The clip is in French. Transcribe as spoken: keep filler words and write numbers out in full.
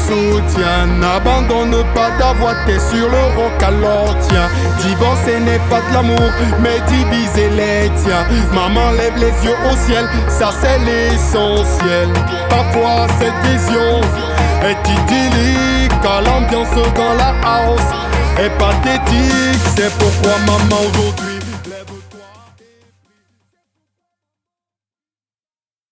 soutien. N'abandonne pas ta voix, t'es sur le roc, alors tiens. Divorcer n'est pas de l'amour, mais diviser les tiens. Maman lève les yeux au ciel, ça c'est l'essentiel. Parfois cette vision est idyllique, car l'ambiance dans la house est pathétique. C'est pourquoi maman aujourd'hui